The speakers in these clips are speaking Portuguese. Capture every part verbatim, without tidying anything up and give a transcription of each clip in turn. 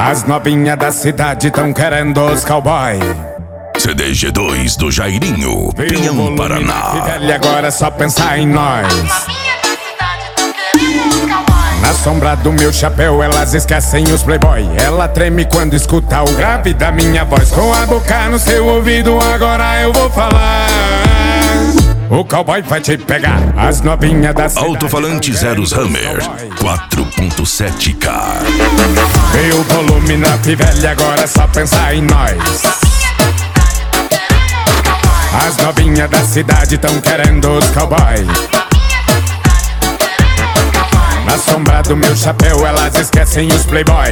As novinhas da cidade tão querendo os cowboy. C D G dois do Jairinho, Pinhão, Paraná. E agora é só pensar em nós. Na sombra do meu chapéu elas esquecem os playboy. Ela treme quando escuta o grave da minha voz. Com a boca no seu ouvido agora eu vou falar. O cowboy vai te pegar. As novinhas da cidade. Alto-falante Zeros Hammer quatro ponto sete K. Vê o volume na velha, agora é só pensar em nós. As novinhas da cidade tão querendo os cowboy. Na sombra do meu chapéu elas esquecem os playboy.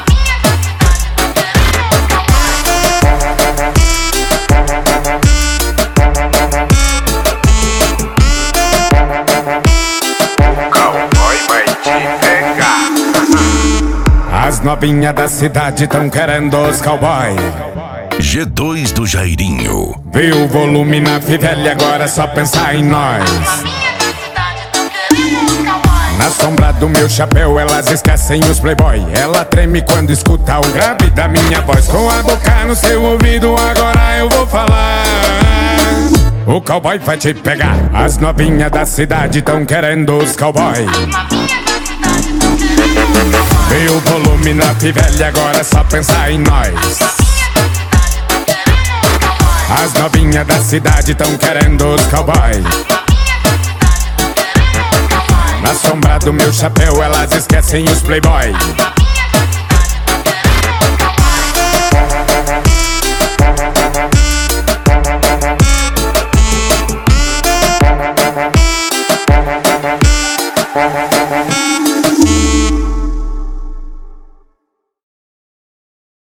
Cowboy vai te pegar. As novinhas da cidade tão querendo os cowboy. G dois do Jairinho. Vê o volume na velha, agora é só pensar em nós. Na sombra do meu chapéu elas esquecem os playboy. Ela treme quando escuta o grave da minha voz. Com a boca no seu ouvido agora eu vou falar. O cowboy vai te pegar. As novinhas da cidade tão querendo os cowboy. Vê o volume na velha, agora é só pensar em nós. As novinhas da cidade tão querendo os cowboy. Na sombra do meu chapéu elas esquecem os playboy.